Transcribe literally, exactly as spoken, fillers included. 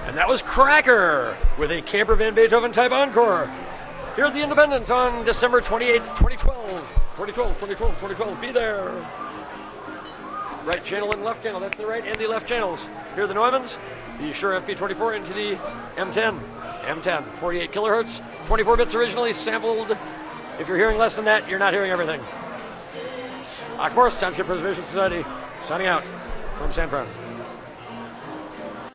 And that was Cracker with a Camper Van Beethoven type encore. Here at the Independent on December twenty-eighth, twenty twelve. twenty twelve, twenty twelve, twenty twelve. Be there. Right channel and left channel. That's the right and the left channels. Here are the Neumanns. The Shure F P twenty-four into the M ten. M ten, forty-eight kilohertz, twenty-four bits originally sampled. If you're hearing less than that, you're not hearing everything. Akmor, Soundscape Preservation Society, signing out from San Fran.